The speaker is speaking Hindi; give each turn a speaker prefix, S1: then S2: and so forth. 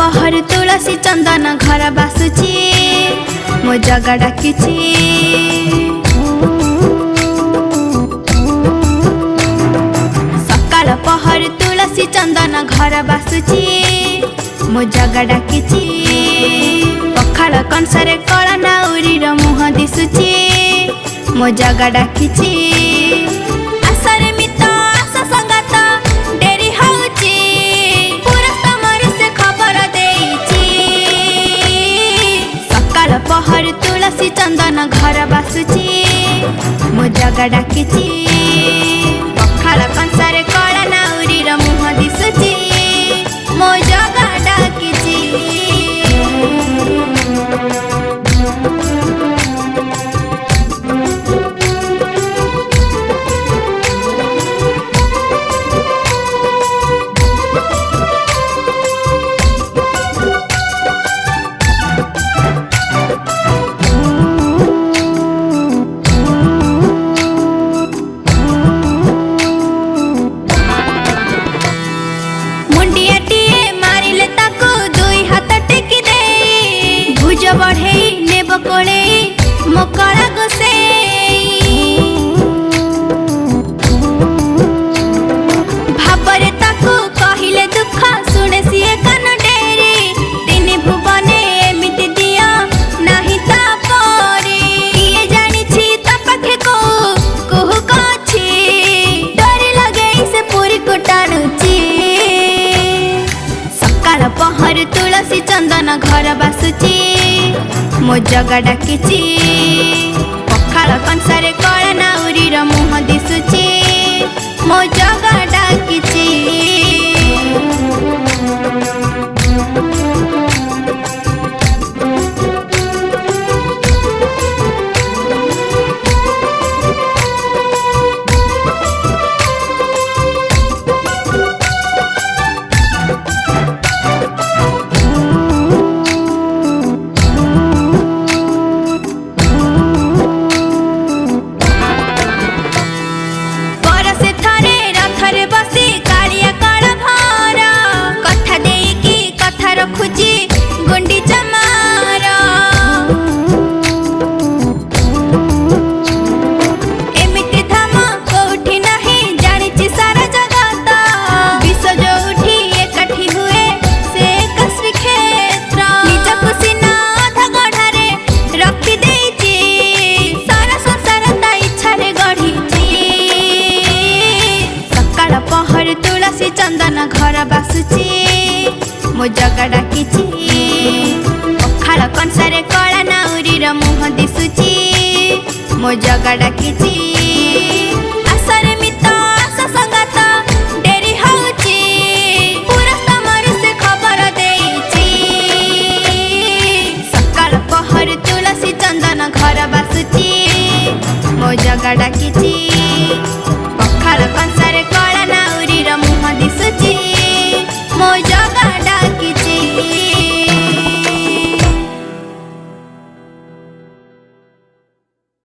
S1: पहर तुलसी चंदन घर बासुची मो जगा डाकिची। सकाल पहर तुलसी चंदन घर बासुची मो जगा डाकिची। पखाल कंसरे कला नाउरीर मुह दिसुची मो जगा डाकिची। आसरे मित आस संगात डेरी होउची पुरस्तमर से खबर देइची। सकाल पहर तुलसी चंदन घर बासुची मो जगा डाकिची। पखाल कंसरे कला नाउरीर मुह दिसुची मो जगा डाकिची। बढ़े नेब कोले मोकला गोसे भाबरे ताको कहिले दुख सुने सिए कान डेरी। तीन भुवने एमिति दिया नाही ता परे किए जानिछि ता पाखे को कुहु कछि डरी लगेई से पूरी को टाणुछि। सकाल पहर तुलसी चंदन घर बासुची मो जगा डाकिची। पखाल कंसरे कला नाउरीर मुह दिसुची मो जगा डाकिची। तुलसी चंदन घर बासुची मो जगा डाकिची। पखाल कंसरे कला नाउरीर मुह दिसुची मो जगा डाकिची।